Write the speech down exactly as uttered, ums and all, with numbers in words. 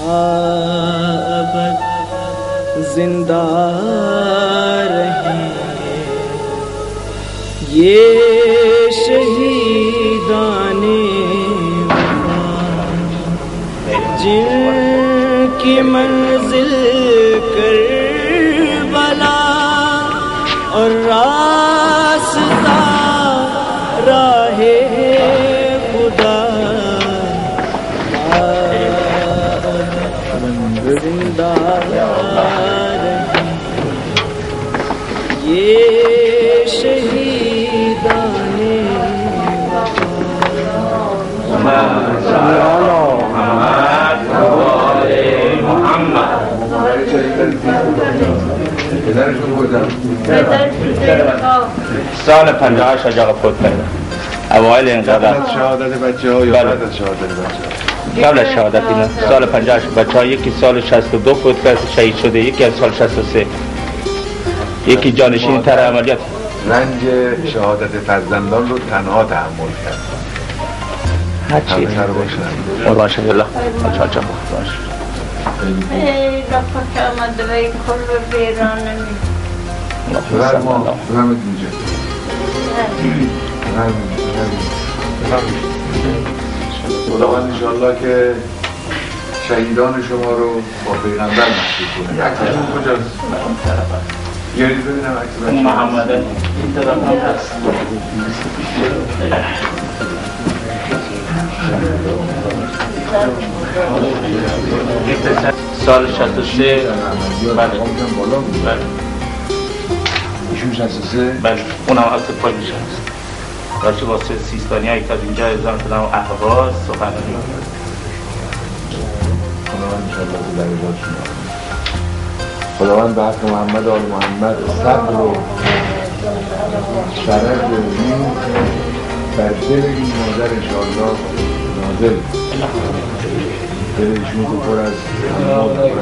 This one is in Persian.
अब जिंदा रहेंगे ये शहीदाने जिनकी मंजिल करबला और रास्ता राहे खुदा जिंदा ये शहीदाने سال پنجاه و هشت آقا فوت کرده اوایل انقلاب شهادت بچه ها یا بعد از شهادت بچه ها؟ قبل از شهادت اینا سال پنجاه و هشت بچه ها یکی سال شصت و دو فوت کرد شهید شده، یکی از سال شصت و سه، یکی جانشین تر عملیات. رنج شهادت فرزندان رو تنها تحمل کرد. هرچی همه سر باشن قربان شد الله چا چا باش ای رفت که آمده و این کل رو بیرانه می ببر ما ببرمت اینجا خداوند انشاءالله که شهیدان شما رو با پیغمبر محشور کنه. عکسشون کجاست؟ بیارید ببینم عکس بچه محمد این طرف هم هست. سال شصت و سه بله بالا بود. بله ایشون شصت و سه بله اونم عکس پای میشه هست بچه واسه سیستانی هایی که از اینجا ازم کنم احواز سخنرانی خداوند انشاءالله که درجات شما خداوند به حق محمد آل محمد صبر و شرف این بر دل این مادر انشاءالله نازل دل ایشون تو پر از